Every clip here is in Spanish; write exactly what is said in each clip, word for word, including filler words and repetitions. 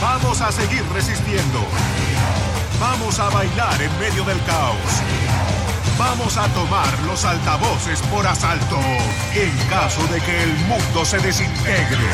Vamos a seguir resistiendo. Vamos a bailar en medio del caos. Vamos a tomar los altavoces por asalto en caso de que el mundo se desintegre.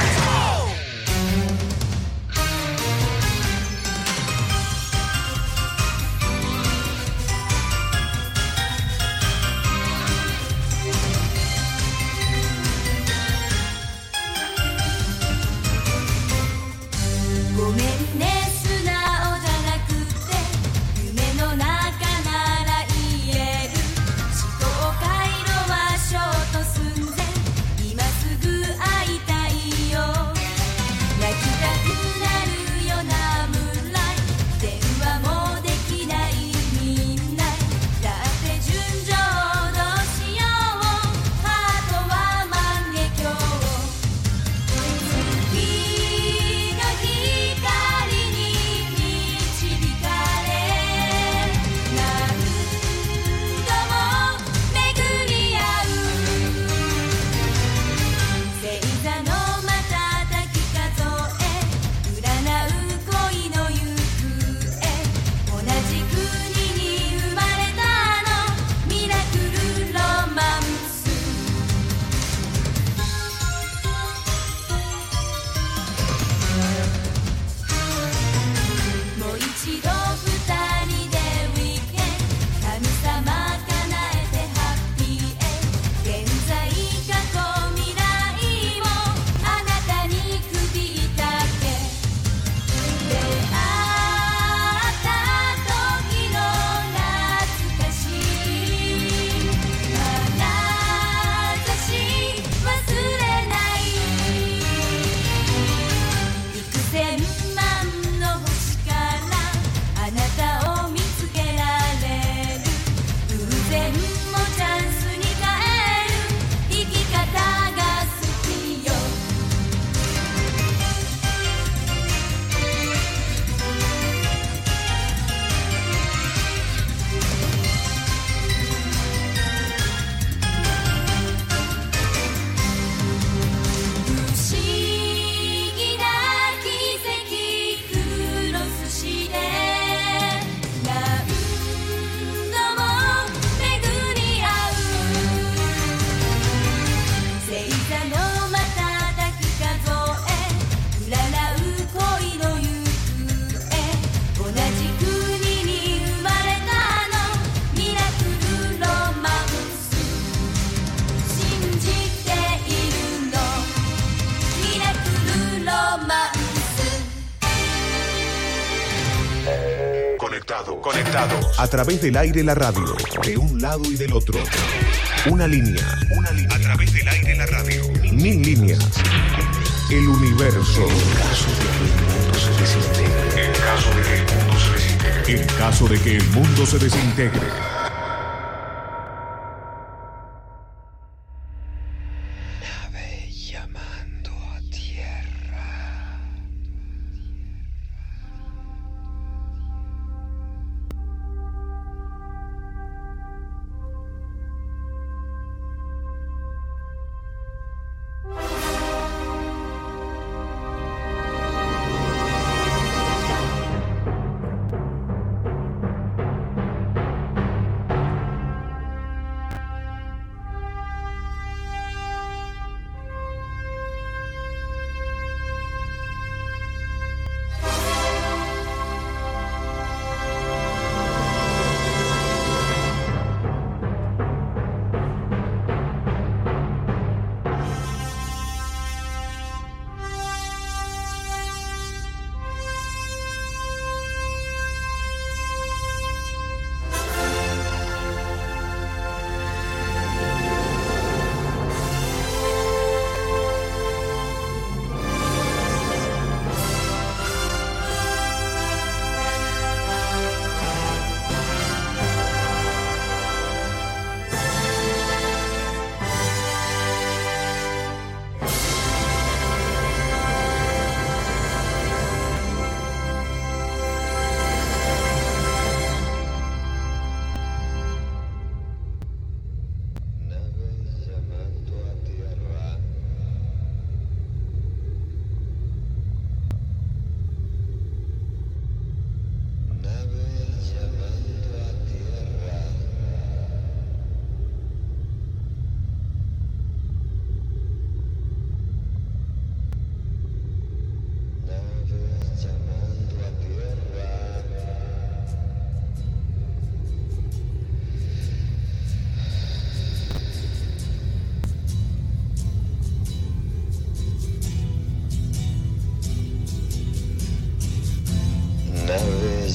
A través del aire la radio, de un lado y del otro. Una línea, una línea. A través del aire la radio. Mil líneas. El universo. En caso de que el mundo se desintegre. En caso de que el mundo se desintegre. Nave llamando a tierra.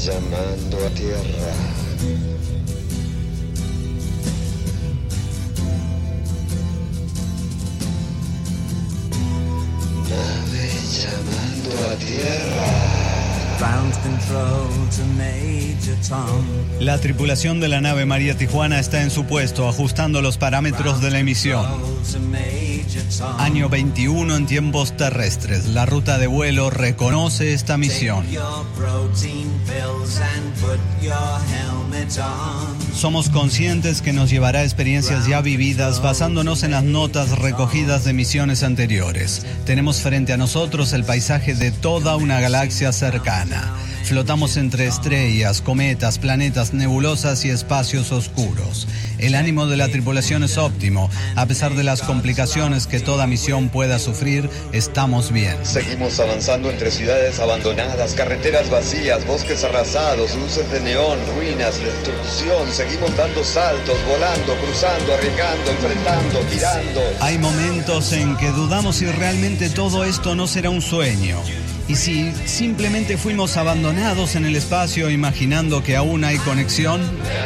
llamando a tierra. Nave llamando a tierra. La tripulación de la nave María Tijuana está en su puesto, ajustando los parámetros de la emisión. Año veintiuno en tiempos terrestres. La ruta de vuelo reconoce esta misión. Somos conscientes que nos llevará a experiencias ya vividas basándonos en las notas recogidas de misiones anteriores. Tenemos frente a nosotros el paisaje de toda una galaxia cercana. Flotamos entre estrellas, cometas, planetas, nebulosas y espacios oscuros. El ánimo de la tripulación es óptimo. A pesar de las complicaciones que toda misión pueda sufrir, estamos bien. Seguimos avanzando entre ciudades abandonadas, carreteras vacías, bosques arrasados, luces de neón, ruinas, destrucción. Seguimos dando saltos, volando, cruzando, arriesgando, enfrentando, girando. Hay momentos en que dudamos si realmente todo esto no será un sueño. Y si simplemente fuimos abandonados en el espacio imaginando que aún hay conexión.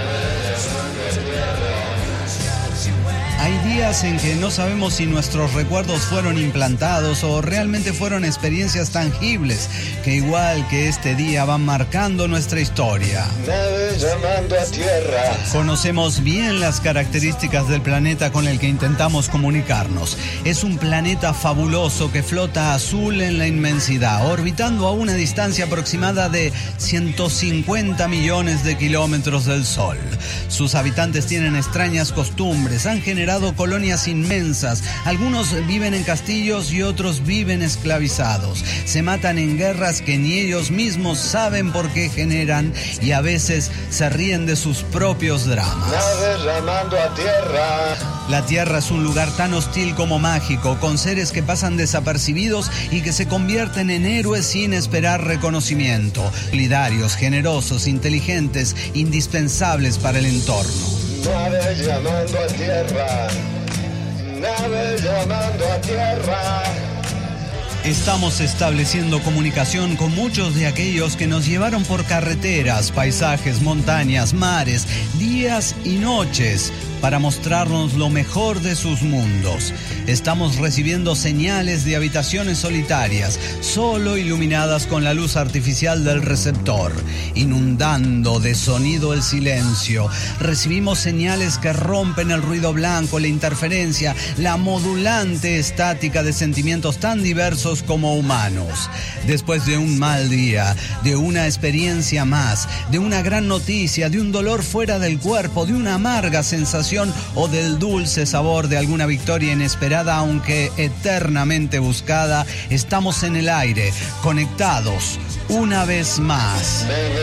Hay días en que no sabemos si nuestros recuerdos fueron implantados o realmente fueron experiencias tangibles que igual que este día van marcando nuestra historia. Nave llamando a tierra. Conocemos bien las características del planeta con el que intentamos comunicarnos. Es un planeta fabuloso que flota azul en la inmensidad, orbitando a una distancia aproximada de ciento cincuenta millones de kilómetros del Sol. Sus habitantes tienen extrañas costumbres, han generado colonias inmensas. Algunos viven en castillos y otros viven esclavizados. Se matan en guerras que ni ellos mismos saben por qué generan y a veces se ríen de sus propios dramas. Nave llamando a tierra. La Tierra es un lugar tan hostil como mágico, con seres que pasan desapercibidos y que se convierten en héroes sin esperar reconocimiento. Solidarios, generosos, inteligentes, indispensables para el entorno. Nave llamando a tierra. Nave llamando a tierra. Estamos estableciendo comunicación con muchos de aquellos que nos llevaron por carreteras, paisajes, montañas, mares, días y noches para mostrarnos lo mejor de sus mundos. Estamos recibiendo señales de habitaciones solitarias, solo iluminadas con la luz artificial del receptor, inundando de sonido el silencio. Recibimos señales que rompen el ruido blanco, la interferencia, la modulante estática de sentimientos tan diversos como humanos. Después de un mal día, de una experiencia más, de una gran noticia, de un dolor fuera del cuerpo, de una amarga sensación o del dulce sabor de alguna victoria inesperada, aunque eternamente buscada, estamos en el aire, conectados una vez más.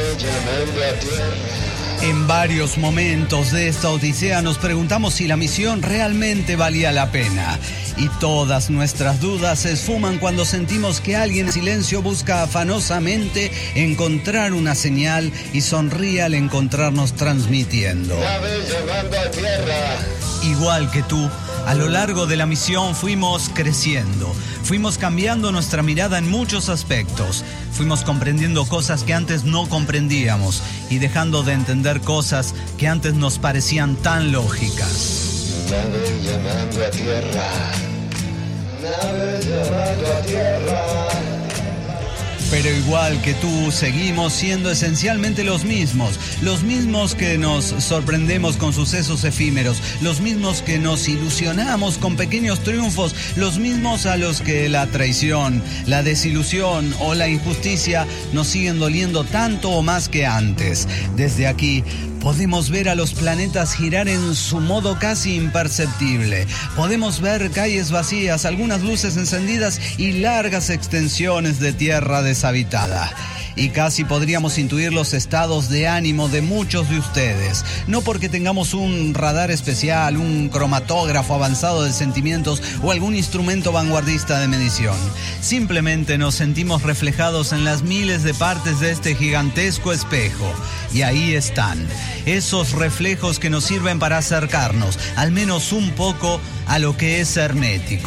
En varios momentos de esta odisea nos preguntamos si la misión realmente valía la pena. Y todas nuestras dudas se esfuman cuando sentimos que alguien en silencio busca afanosamente encontrar una señal y sonríe al encontrarnos transmitiendo. Nave llamando a tierra. Igual que tú, a lo largo de la misión fuimos creciendo, fuimos cambiando nuestra mirada en muchos aspectos, fuimos comprendiendo cosas que antes no comprendíamos y dejando de entender cosas que antes nos parecían tan lógicas. Nave llamando a tierra. Nave llamando a tierra. Pero igual que tú, seguimos siendo esencialmente los mismos, los mismos que nos sorprendemos con sucesos efímeros, los mismos que nos ilusionamos con pequeños triunfos, los mismos a los que la traición, la desilusión o la injusticia nos siguen doliendo tanto o más que antes. Desde aquí podemos ver a los planetas girar en su modo casi imperceptible. Podemos ver calles vacías, algunas luces encendidas y largas extensiones de tierra deshabitada. Y casi podríamos intuir los estados de ánimo de muchos de ustedes. No porque tengamos un radar especial, un cromatógrafo avanzado de sentimientos o algún instrumento vanguardista de medición. Simplemente nos sentimos reflejados en las miles de partes de este gigantesco espejo. Y ahí están, esos reflejos que nos sirven para acercarnos, al menos un poco, a lo que es hermético.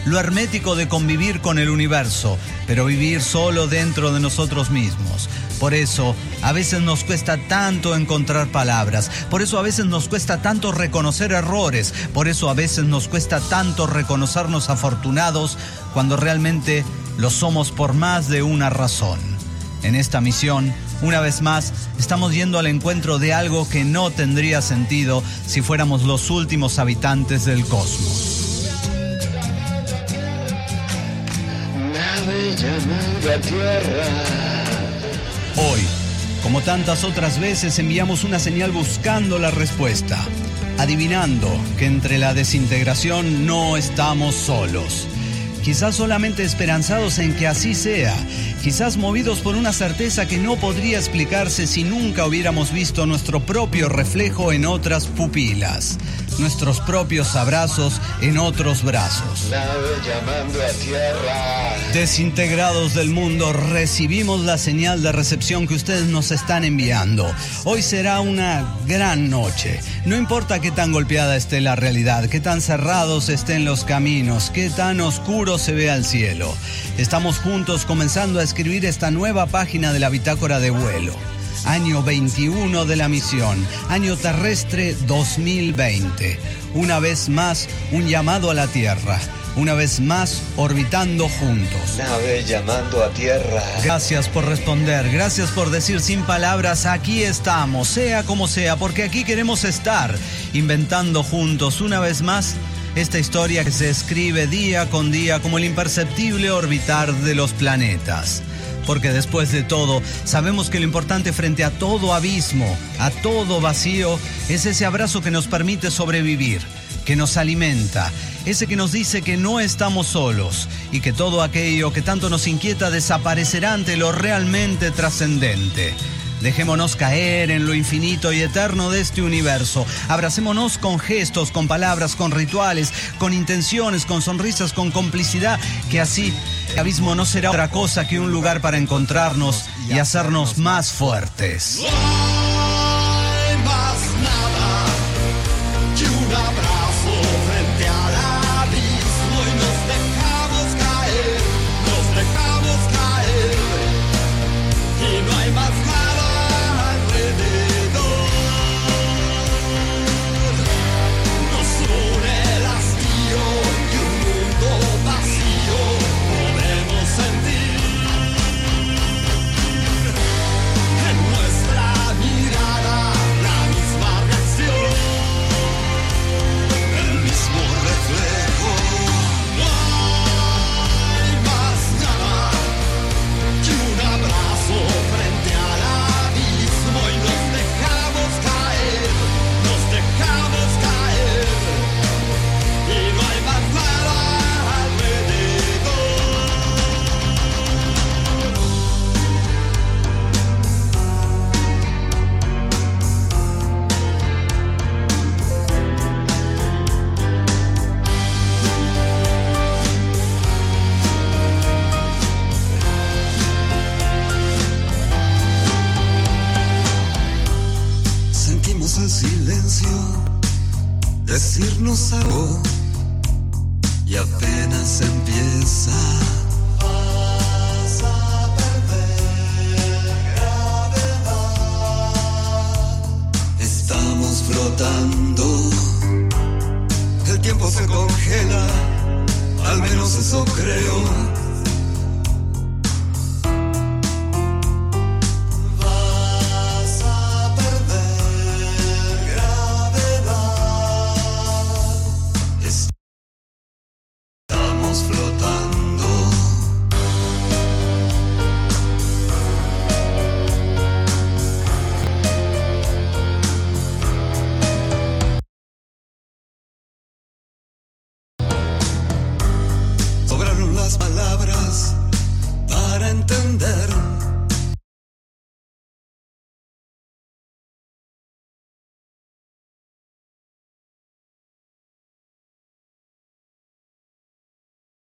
lo hermético de convivir con el universo, pero vivir solo dentro de nosotros mismos. Por eso, a veces nos cuesta tanto encontrar palabras, por eso a veces nos cuesta tanto reconocer errores, por eso a veces nos cuesta tanto reconocernos afortunados cuando realmente lo somos por más de una razón. En esta misión, una vez más, estamos yendo al encuentro de algo que no tendría sentido si fuéramos los últimos habitantes del cosmos. Nave llamando a tierra. Hoy, como tantas otras veces, enviamos una señal buscando la respuesta, adivinando que entre la desintegración no estamos solos. Quizás solamente esperanzados en que así sea, quizás movidos por una certeza que no podría explicarse si nunca hubiéramos visto nuestro propio reflejo en otras pupilas, nuestros propios abrazos en otros brazos. Nave llamando a tierra. Desintegrados del mundo, recibimos la señal de recepción que ustedes nos están enviando. Hoy será una gran noche. No importa qué tan golpeada esté la realidad, qué tan cerrados estén los caminos, qué tan oscuro se vea el cielo. Estamos juntos comenzando a escribir esta nueva página de la bitácora de vuelo. Año veintiuno de la misión, año terrestre dos mil veinte. Una vez más, un llamado a la Tierra. Una vez más, orbitando juntos. Nave llamando a tierra. Gracias por responder, gracias por decir sin palabras, aquí estamos, sea como sea, porque aquí queremos estar, inventando juntos una vez más esta historia que se escribe día con día como el imperceptible orbitar de los planetas. Porque después de todo, sabemos que lo importante frente a todo abismo, a todo vacío, es ese abrazo que nos permite sobrevivir, que nos alimenta, ese que nos dice que no estamos solos y que todo aquello que tanto nos inquieta desaparecerá ante lo realmente trascendente. Dejémonos caer en lo infinito y eterno de este universo. Abracémonos con gestos, con palabras, con rituales, con intenciones, con sonrisas, con complicidad, que así el abismo no será otra cosa que un lugar para encontrarnos y hacernos más fuertes. No hay más nada que un abrazo frente al abismo y nos dejamos caer, nos dejamos caer y no hay más nada. Decirnos algo y apenas empieza. Vas a perder gravedad. Estamos flotando. El tiempo se congela. Al menos eso creo.